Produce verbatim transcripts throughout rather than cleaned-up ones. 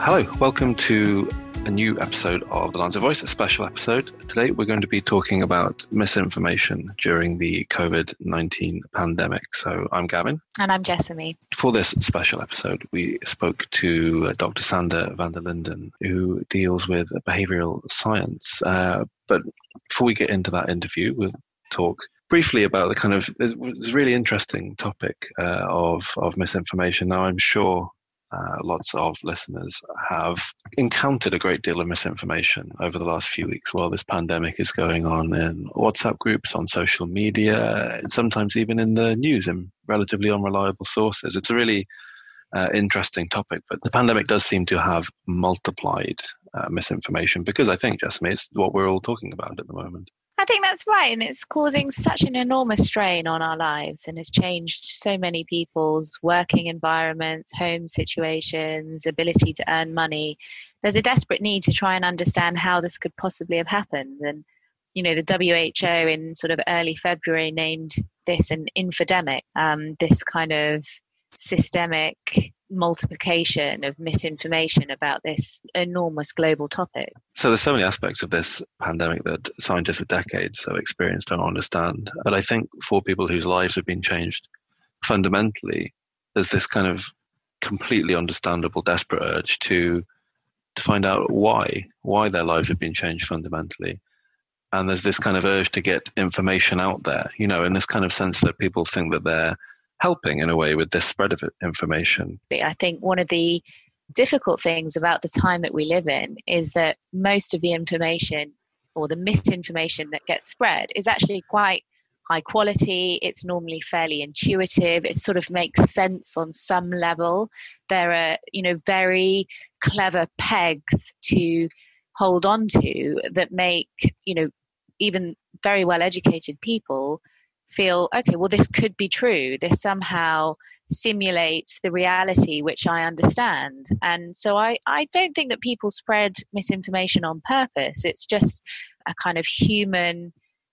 Hello, welcome to a new episode of The Lancet Voice, a special episode. Today we're going to be talking about misinformation during the covid nineteen pandemic. So I'm Gavin. And I'm Jessamy. For this special episode, we spoke to Doctor Sander van der Linden, who deals with behavioural science. Uh, but before we get into that interview, we'll talk briefly about the kind of, it's a really interesting topic uh, of, of misinformation. Now, I'm sure Uh, lots of listeners have encountered a great deal of misinformation over the last few weeks while this pandemic is going on in WhatsApp groups, on social media, and sometimes even in the news in relatively unreliable sources. It's a really uh, interesting topic, but the pandemic does seem to have multiplied uh, misinformation because I think, Jessamy, it's what we're all talking about at the moment. I think that's right, and it's causing such an enormous strain on our lives and has changed so many people's working environments, home situations, ability to earn money. There's a desperate need to try and understand how this could possibly have happened. And, you know, the W H O in sort of early February named this an infodemic, um, this kind of systemic multiplication of misinformation about this enormous global topic. So there's so many aspects of this pandemic that scientists with decades of experience don't understand. But I think for people whose lives have been changed fundamentally, there's this kind of completely understandable, desperate urge to to find out why, why their lives have been changed fundamentally. And there's this kind of urge to get information out there, you know, in this kind of sense that people think that they're helping in a way with this spread of information. I think one of the difficult things about the time that we live in is that most of the information or the misinformation that gets spread is actually quite high quality. It's normally fairly intuitive. It sort of makes sense on some level. There are, you know, very clever pegs to hold on to that make, you know, even very well educated people feel, okay, well, this could be true. This somehow simulates the reality which I understand. And so I, I don't think that people spread misinformation on purpose. It's just a kind of human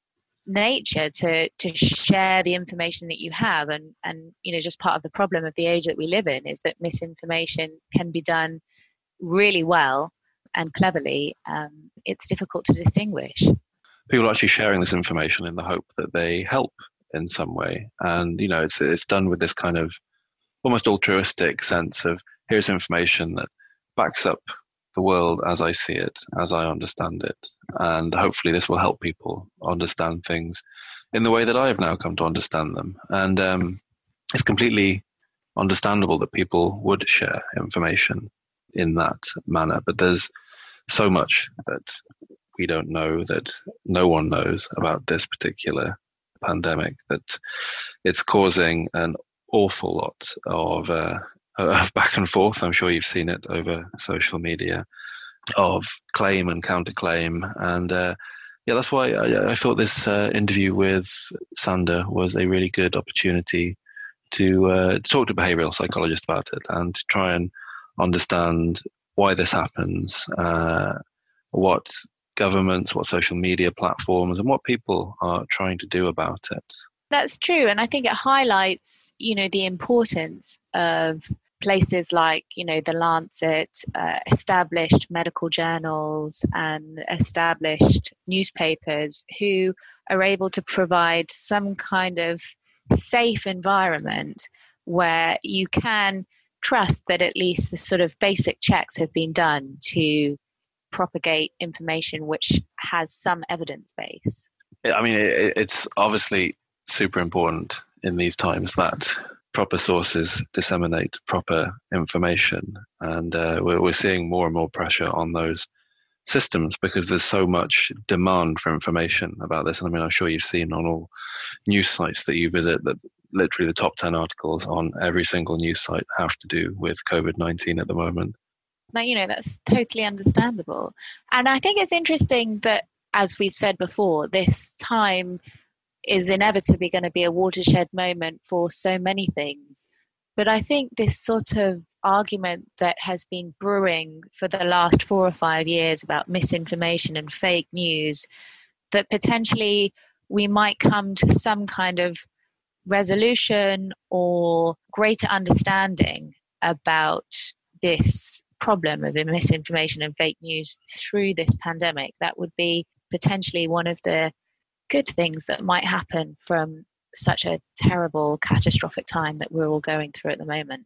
nature to to share the information that you have. And, and, you know, just part of the problem of the age that we live in is that misinformation can be done really well and cleverly. Um, it's difficult to distinguish. People are actually sharing this information in the hope that they help in some way. And, you know, it's it's done with this kind of almost altruistic sense of here's information that backs up the world as I see it, as I understand it. And hopefully this will help people understand things in the way that I have now come to understand them. And um, it's completely understandable that people would share information in that manner. But there's so much that we don't know, that no one knows about this particular pandemic, that it's causing an awful lot of, uh, of back and forth. I'm sure you've seen it over social media, of claim and counterclaim. And uh, yeah, that's why I, I thought this uh, interview with Sander was a really good opportunity to, uh, to talk to a behavioural psychologist about it and to try and understand why this happens, uh, what governments, what social media platforms, and what people are trying to do about it. That's true. And I think it highlights, you know, the importance of places like, you know, the Lancet, uh, established medical journals and established newspapers who are able to provide some kind of safe environment where you can trust that at least the sort of basic checks have been done to propagate information which has some evidence base. I mean, it, it's obviously super important in these times that proper sources disseminate proper information. And uh, we're, we're seeing more and more pressure on those systems because there's so much demand for information about this. And I mean, I'm sure you've seen on all news sites that you visit that literally the top ten articles on every single news site have to do with covid nineteen at the moment. Now, you know, that's totally understandable. And I think it's interesting that, as we've said before, this time is inevitably going to be a watershed moment for so many things. But I think this sort of argument that has been brewing for the last four or five years about misinformation and fake news, that potentially we might come to some kind of resolution or greater understanding about this problem of misinformation and fake news through this pandemic, that would be potentially one of the good things that might happen from such a terrible, catastrophic time that we're all going through at the moment.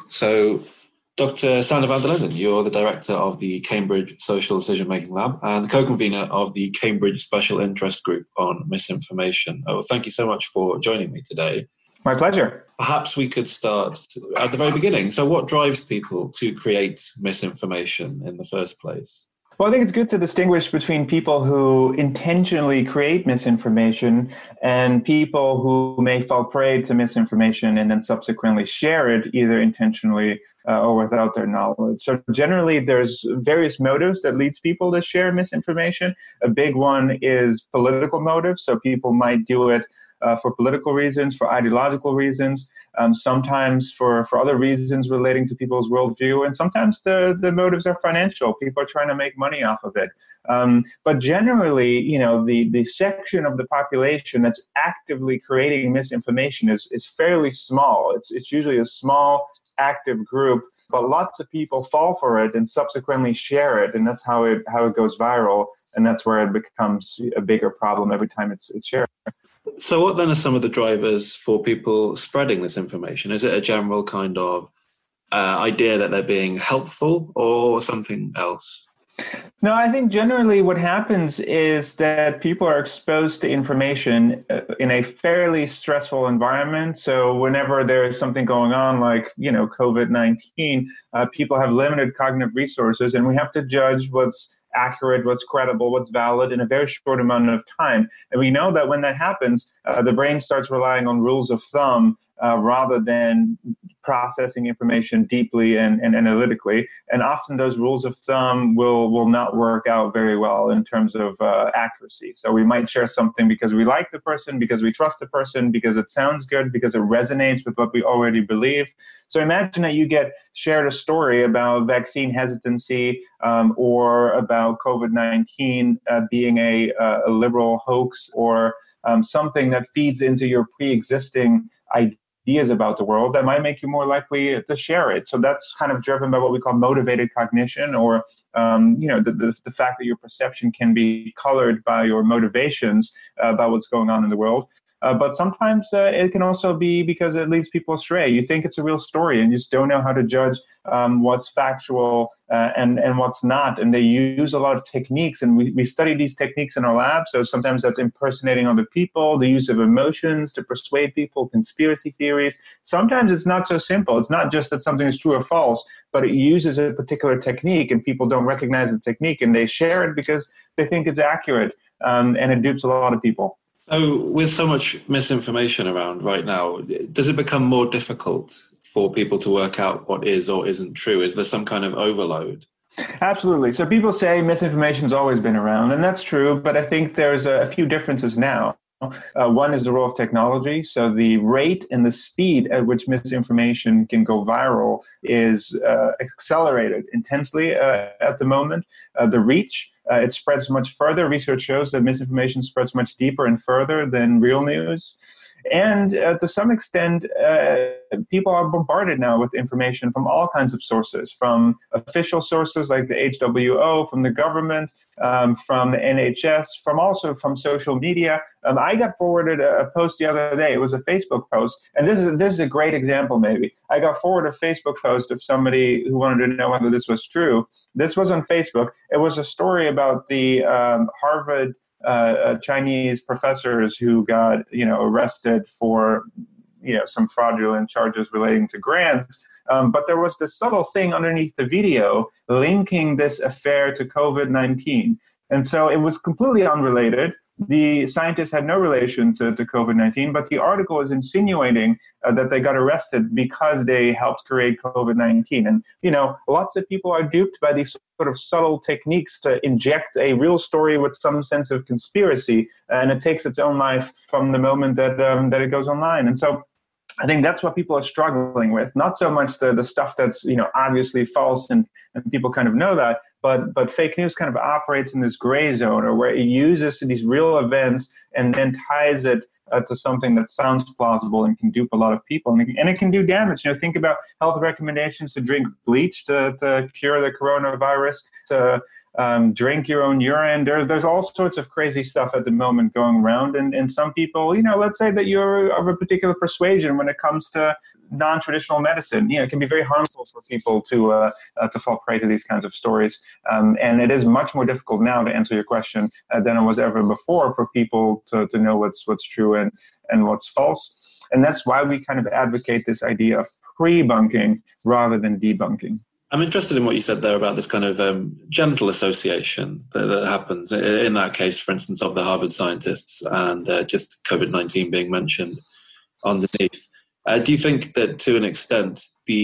So, Doctor Sander van der Linden, you're the director of the Cambridge Social Decision Making Lab and the co-convener of the Cambridge Special Interest Group on Misinformation. Oh, thank you so much for joining me today. My pleasure. Perhaps we could start at the very beginning. So what drives people to create misinformation in the first place? Well, I think it's good to distinguish between people who intentionally create misinformation and people who may fall prey to misinformation and then subsequently share it either intentionally uh, or without their knowledge. So generally, there's various motives that leads people to share misinformation. A big one is political motives. So people might do it Uh, for political reasons, for ideological reasons, um, sometimes for, for other reasons relating to people's worldview, and sometimes the, the motives are financial. People are trying to make money off of it. Um, but generally, you know, the, the section of the population that's actively creating misinformation is, is fairly small. It's, it's usually a small, active group, but lots of people fall for it and subsequently share it, and that's how it how it goes viral, and that's where it becomes a bigger problem every time it's, it's shared. So what then are some of the drivers for people spreading this information? Is it a general kind of uh, idea that they're being helpful or something else? No, I think generally what happens is that people are exposed to information in a fairly stressful environment. So whenever there is something going on like, you know, COVID nineteen, uh, people have limited cognitive resources, and we have to judge what's accurate, what's credible, what's valid in a very short amount of time. And we know that when that happens, uh, the brain starts relying on rules of thumb uh, rather than processing information deeply and, and analytically. And often those rules of thumb will, will not work out very well in terms of uh, accuracy. So we might share something because we like the person, because we trust the person, because it sounds good, because it resonates with what we already believe. So imagine that you get shared a story about vaccine hesitancy um, or about COVID nineteen uh, being a, a liberal hoax or um, something that feeds into your pre-existing ideas about the world that might make you more likely to share it. So that's kind of driven by what we call motivated cognition, or um, you know, the, the, the fact that your perception can be colored by your motivations uh, about what's going on in the world. Uh, but sometimes uh, it can also be because it leads people astray. You think it's a real story and you just don't know how to judge um, what's factual uh, and, and what's not. And they use a lot of techniques, and we, we study these techniques in our lab. So sometimes that's impersonating other people, the use of emotions to persuade people, conspiracy theories. Sometimes it's not so simple. It's not just that something is true or false, but it uses a particular technique and people don't recognize the technique and they share it because they think it's accurate, um, and it dupes a lot of people. So with so much misinformation around right now, does it become more difficult for people to work out what is or isn't true? Is there some kind of overload? Absolutely. So people say misinformation's always been around, and that's true, but I think there's a, a few differences now. Uh, one is the role of technology. So the rate and the speed at which misinformation can go viral is uh, accelerated intensely uh, at the moment. Uh, the reach, uh, it spreads much further. Research shows that misinformation spreads much deeper and further than real news. And uh, to some extent, uh, people are bombarded now with information from all kinds of sources, from official sources like the H W O, from the government, um, from the N H S, from also from social media. Um, I got forwarded a, a post the other day. It was a Facebook post. And this is, this is a great example, maybe. I got forwarded a Facebook post of somebody who wanted to know whether this was true. This was on Facebook. It was a story about the um, Harvard Uh, uh, Chinese professors who got, you know, arrested for, you know, some fraudulent charges relating to grants. Um, but there was this subtle thing underneath the video linking this affair to COVID nineteen. And so it was completely unrelated. The scientists had no relation to, to COVID nineteen, but the article is insinuating uh, that they got arrested because they helped create COVID nineteen. And, you know, lots of people are duped by these sort of subtle techniques to inject a real story with some sense of conspiracy, and it takes its own life from the moment that um, that it goes online. And so I think that's what people are struggling with, not so much the, the stuff that's, you know, obviously false and, and people kind of know that, but but fake news kind of operates in this gray zone, or where it uses these real events and then ties it uh, to something that sounds plausible and can dupe a lot of people. And it, and it can do damage. You know, think about health recommendations to drink bleach to, to cure the coronavirus, to um, drink your own urine. There's, there's all sorts of crazy stuff at the moment going around. And, and some people, you know, let's say that you're of a particular persuasion when it comes to non-traditional medicine. You know, it can be very harmful for people to uh, uh, to fall prey to these kinds of stories. Um, and it is much more difficult now, to answer your question, uh, than it was ever before for people to, to know what's what's true and, and what's false. And that's why we kind of advocate this idea of pre-bunking rather than debunking. I'm interested in what you said there about this kind of um, gentle association that, that happens in that case, for instance, of the Harvard scientists and uh, just COVID nineteen being mentioned underneath. Uh, do you think that to an extent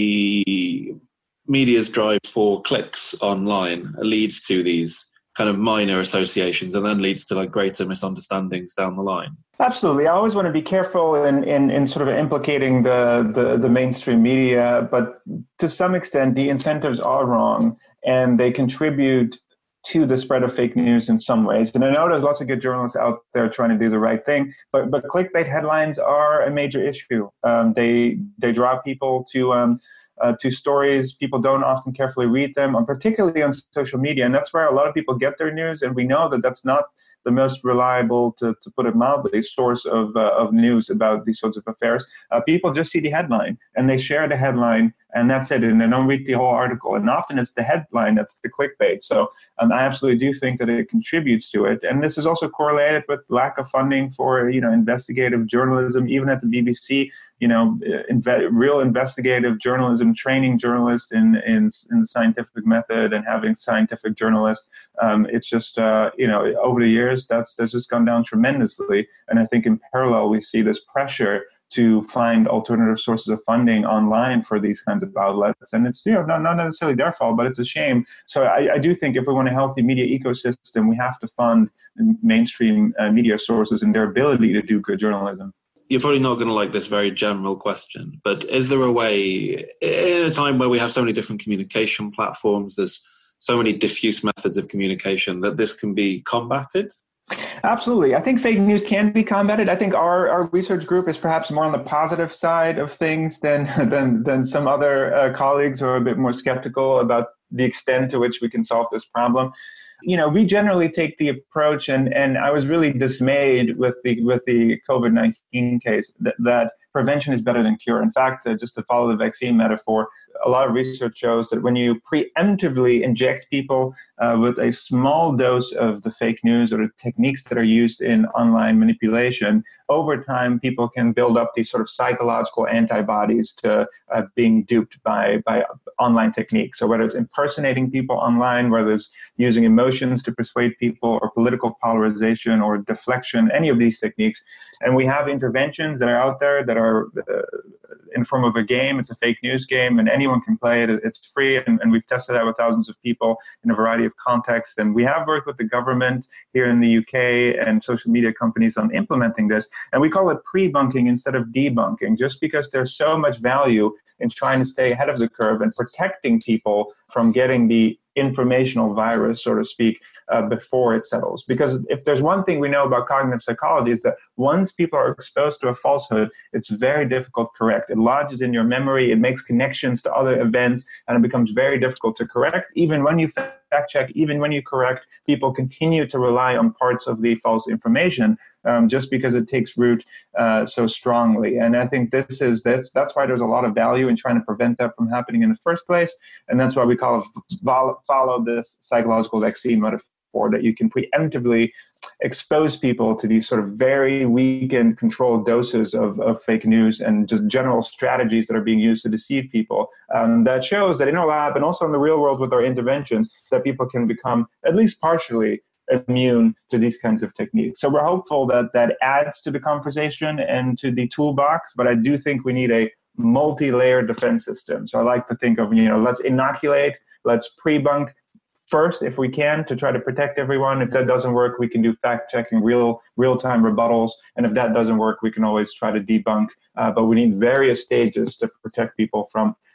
the media's drive for clicks online leads to these kind of minor associations and then leads to like greater misunderstandings down the line? Absolutely. I always want to be careful in, in, in sort of implicating the, the, the mainstream media, but to some extent the incentives are wrong and they contribute to the spread of fake news in some ways. And I know there's lots of good journalists out there trying to do the right thing, but but clickbait headlines are a major issue. Um, they they draw people to um, uh, to stories. People don't often carefully read them, and particularly on social media. And that's where a lot of people get their news. And we know that that's not the most reliable, to, to put it mildly, source of uh, of news about these sorts of affairs. Uh, people just see the headline and they share the headline, and that's it, and they don't read the whole article. And often it's the headline that's the clickbait. So um, I absolutely do think that it contributes to it. And this is also correlated with lack of funding for, you know, investigative journalism, even at the B B C. You know, inve- real investigative journalism, training journalists in, in in the scientific method and having scientific journalists. Um, it's just, uh, you know, over the years, that's that's just gone down tremendously. And I think in parallel, we see this pressure to find alternative sources of funding online for these kinds of outlets. And it's, you know, not, not necessarily their fault, but it's a shame. So I, I do think if we want a healthy media ecosystem, we have to fund mainstream uh, media sources and their ability to do good journalism. You're probably not going to like this very general question, but is there a way, in a time where we have so many different communication platforms, there's so many diffuse methods of communication, that this can be combated? Absolutely. I think fake news can be combated. I think our, our research group is perhaps more on the positive side of things than than, than some other uh, colleagues who are a bit more skeptical about the extent to which we can solve this problem. You know, we generally take the approach, and, and I was really dismayed with the with the COVID nineteen case, that, that prevention is better than cure. In fact, uh, just to follow the vaccine metaphor, a lot of research shows that when you preemptively inject people uh, with a small dose of the fake news or the techniques that are used in online manipulation, over time people can build up these sort of psychological antibodies to uh, being duped by, by online techniques. So whether it's impersonating people online, whether it's using emotions to persuade people, or political polarization or deflection, any of these techniques. And we have interventions that are out there that are uh, in the form of a game. It's a fake news game, and anyone can play it. It's free, and, and we've tested that with thousands of people in a variety of contexts. And we have worked with the government here in the U K and social media companies on implementing this. And we call it pre-bunking instead of debunking, just because there's so much value in trying to stay ahead of the curve and protecting people from getting the informational virus, so to speak, uh, before it settles. Because if there's one thing we know about cognitive psychology, is that once people are exposed to a falsehood, it's very difficult to correct. It lodges in your memory, it makes connections to other events, and it becomes very difficult to correct. Even when you fact check, even when you correct, people continue to rely on parts of the false information um, just because it takes root uh, so strongly. And I think this is that's that's why there's a lot of value in trying to prevent that from happening in the first place. And that's why we call it follow, follow this psychological vaccine metaphor, that you can preemptively expose people to these sort of very weakened, controlled doses of, of fake news and just general strategies that are being used to deceive people. Um, that shows that in our lab and also in the real world with our interventions, that people can become at least partially immune to these kinds of techniques. So we're hopeful that that adds to the conversation and to the toolbox, but I do think we need a multi-layered defense system. So I like to think of, you know, let's inoculate, let's pre-bunk first if we can, to try to protect everyone. If that doesn't work, we can do fact-checking, real, real-time rebuttals. And if that doesn't work, we can always try to debunk. Uh, but we need various stages to protect people from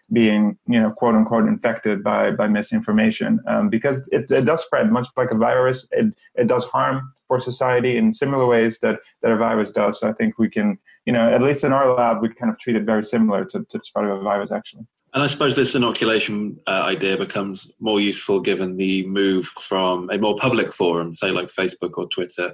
being, you know, quote unquote infected by by misinformation, um, because it, it does spread much like a virus. It it does harm for society in similar ways that that a virus does. So I think we can, you know, at least in our lab, we kind of treat it very similar to, to the spread of a virus, actually. And I suppose this inoculation uh, idea becomes more useful given the move from a more public forum, say like Facebook or Twitter,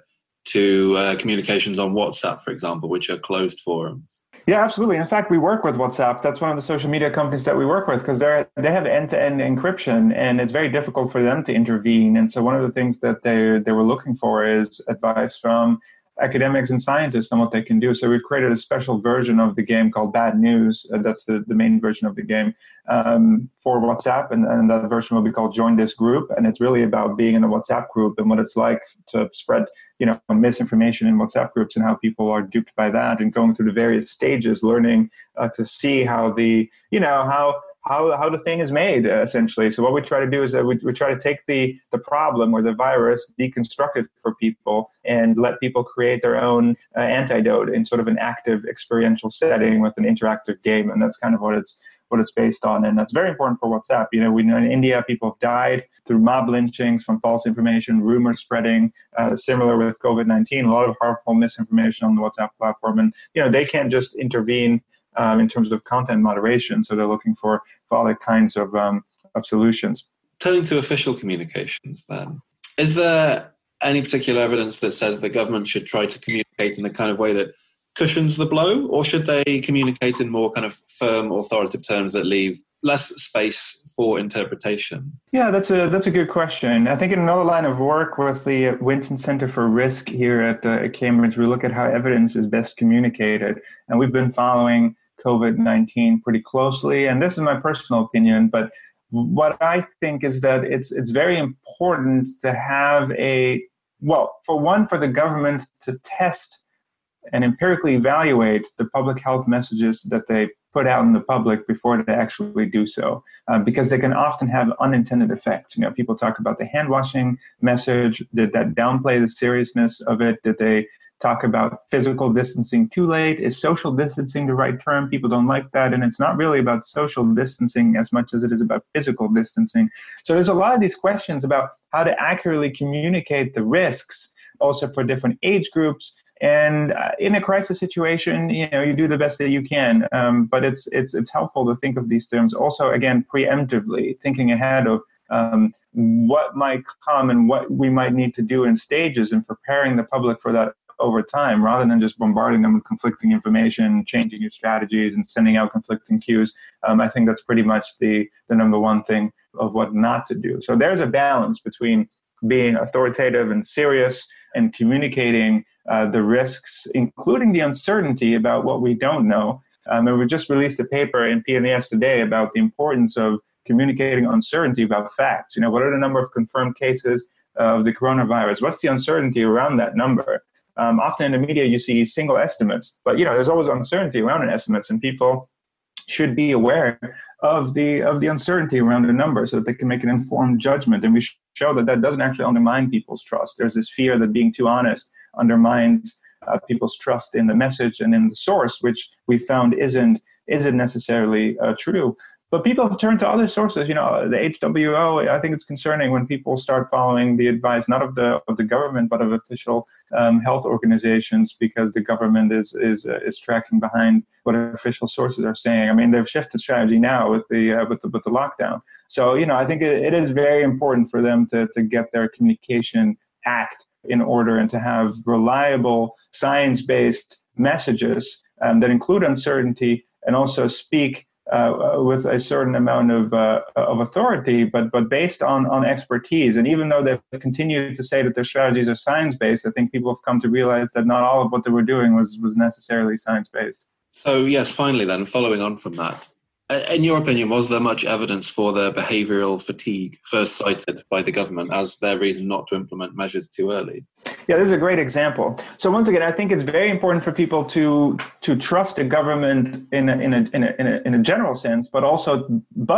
to uh, communications on WhatsApp, for example, which are closed forums. Yeah, absolutely. In fact, we work with WhatsApp. That's one of the social media companies that we work with because they they have end-to-end encryption, and it's very difficult for them to intervene. And so one of the things that they they were looking for is advice from academics and scientists on what they can do. So we've created a special version of the game called Bad News. Uh, that's the, the main version of the game um, for WhatsApp. And, and that version will be called Join This Group. And it's really about being in a WhatsApp group and what it's like to spread, you know, misinformation in WhatsApp groups and how people are duped by that, and going through the various stages, learning uh, to see how the, you know, how how how the thing is made, uh, essentially. So what we try to do is that we, we try to take the the problem or the virus, deconstruct it for people, and let people create their own uh, antidote in sort of an active experiential setting with an interactive game. And that's kind of what it's what it's based on. And that's very important for WhatsApp. You know, we know in India, people have died through mob lynchings from false information, rumor spreading, uh, similar with COVID nineteen, a lot of harmful misinformation on the WhatsApp platform. And, you know, they can't just intervene um, in terms of content moderation. So they're looking for, for other kinds of, um, of solutions. Turning to official communications then, is there any particular evidence that says the government should try to communicate in a kind of way that cushions the blow, or should they communicate in more kind of firm, authoritative terms that leave less space for interpretation? Yeah, that's a that's a good question. I think in another line of work with the Winton Center for Risk here at, uh, at Cambridge, we look at how evidence is best communicated, and we've been following COVID nineteen pretty closely. And this is my personal opinion, but what I think is that it's it's very important to have a, well, for one, for the government to test and empirically evaluate the public health messages that they put out in the public before they actually do so, uh, because they can often have unintended effects. You know, people talk about the hand washing message. Did that downplay the seriousness of it? Did they talk about physical distancing too late? Is social distancing the right term? People don't like that. And it's not really about social distancing as much as it is about physical distancing. So there's a lot of these questions about how to accurately communicate the risks, also for different age groups. And uh, in a crisis situation, you know, you do the best that you can. Um, but it's it's it's helpful to think of these terms also, again, preemptively, thinking ahead of um, what might come and what we might need to do in stages, and preparing the public for that over time, rather than just bombarding them with conflicting information, changing your strategies and sending out conflicting cues. Um, I think that's pretty much the the number one thing of what not to do. So there's a balance between being authoritative and serious and communicating uh, the risks, including the uncertainty about what we don't know. Um, and we just released a paper in P N A S today about the importance of communicating uncertainty about facts. You know, what are the number of confirmed cases of the coronavirus? What's the uncertainty around that number? Um, often in the media, you see single estimates, but, you know, there's always uncertainty around estimates, and people should be aware of the of the uncertainty around the number so that they can make an informed judgment. And we show that that doesn't actually undermine people's trust. There's this fear that being too honest undermines uh, people's trust in the message and in the source, which we found isn't isn't necessarily uh, true. But people have turned to other sources. You know, the H W O, I think it's concerning when people start following the advice, not of the of the government, but of official um, health organizations, because the government is is uh, is tracking behind what official sources are saying. I mean, they've shifted strategy now with the uh, with the with the lockdown. So, you know, I think it, it is very important for them to to get their communication act in order and to have reliable science-based messages um, that include uncertainty and also speak Uh, with a certain amount of uh, of authority, but but based on, on expertise. And even though they've continued to say that their strategies are science-based, I think people have come to realize that not all of what they were doing was, was necessarily science-based. So yes, finally then, following on from that, in your opinion, was there much evidence for the behavioural fatigue first cited by the government as their reason not to implement measures too early? Yeah, this is a great example. So once again, I think it's very important for people to to trust the government in a, in a, in a, in a, in a general sense, but also, but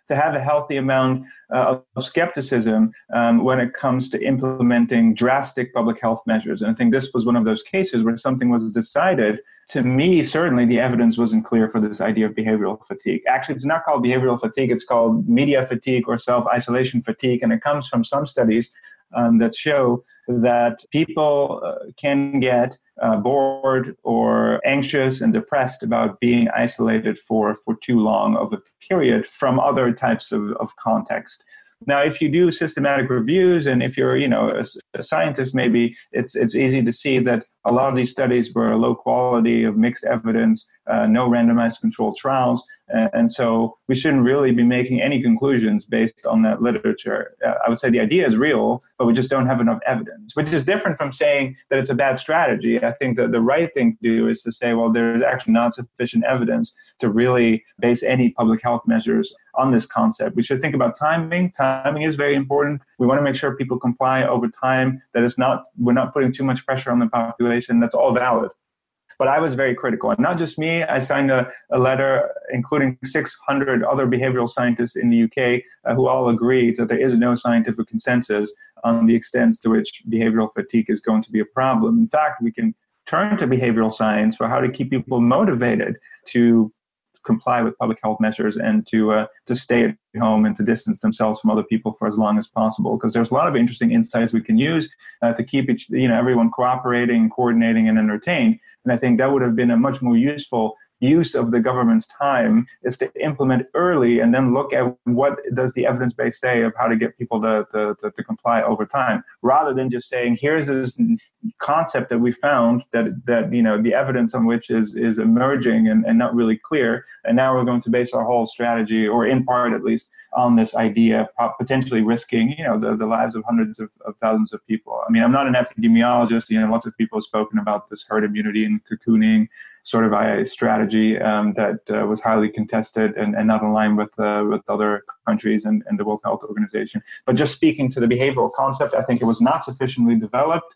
to have a healthy amount uh, of skepticism um, when it comes to implementing drastic public health measures. And I think this was one of those cases where something was decided. To me, certainly the evidence wasn't clear for this idea of behavioral fatigue. Actually, it's not called behavioral fatigue. It's called media fatigue or self-isolation fatigue. And it comes from some studies um, that show that people uh, can get uh, bored or anxious and depressed about being isolated for, for too long of a period from other types of, of context. Now, if you do systematic reviews, and if you're, you know, a, a scientist, maybe it's it's easy to see that a lot of these studies were low quality, of mixed evidence, uh, no randomized controlled trials, and, and so we shouldn't really be making any conclusions based on that literature. Uh, I would say the idea is real, but we just don't have enough evidence, which is different from saying that it's a bad strategy. I think that the right thing to do is to say, well, there's actually not sufficient evidence to really base any public health measures on this concept. We should think about timing. Timing is very important. We want to make sure people comply over time, that it's not, we're not putting too much pressure on the population. That's all valid. But I was very critical. And not just me, I signed a, a letter including six hundred other behavioral scientists in the U K uh, who all agreed that there is no scientific consensus on the extent to which behavioral fatigue is going to be a problem. In fact, we can turn to behavioral science for how to keep people motivated to comply with public health measures and to uh, to stay at home and to distance themselves from other people for as long as possible. Because there's a lot of interesting insights we can use uh, to keep each, you know, everyone cooperating, coordinating, and entertained. And I think that would have been a much more useful use of the government's time, is to implement early and then look at what does the evidence base say of how to get people to, to, to, to comply over time, rather than just saying, here's this concept that we found that, that you know, the evidence on which is, is emerging and, and not really clear. And now we're going to base our whole strategy, or in part at least, on this idea, potentially risking, you know, the, the lives of hundreds of, of thousands of people. I mean, I'm not an epidemiologist. You know, lots of people have spoken about this herd immunity and cocooning sort of a strategy um, that uh, was highly contested and, and not aligned with uh, with other countries and, and the World Health Organization. But just speaking to the behavioral concept, I think it was not sufficiently developed,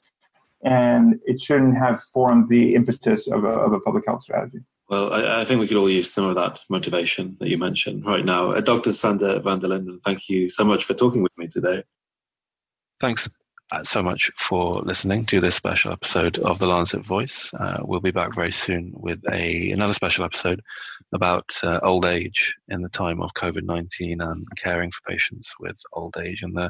and it shouldn't have formed the impetus of a, of a public health strategy. Well, I, I think we could all use some of that motivation that you mentioned right now. Uh, Doctor Sander van der Linden, thank you so much for talking with me today. Thanks so much for listening to this special episode of The Lancet Voice. Uh, we'll be back very soon with a another special episode about uh, old age in the time of COVID nineteen and caring for patients with old age, and the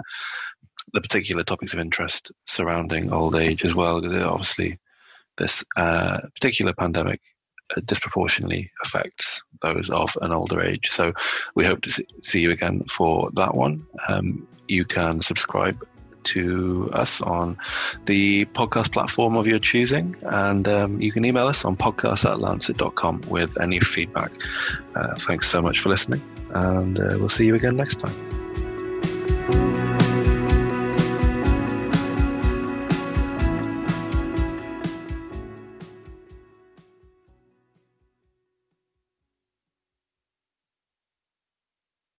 the particular topics of interest surrounding old age as well. Obviously, this uh, particular pandemic disproportionately affects those of an older age. So we hope to see you again for that one. Um, you can subscribe to us on the podcast platform of your choosing, and um, you can email us on podcast at lancet dot com with any feedback. Uh, thanks so much for listening, and uh, we'll see you again next time.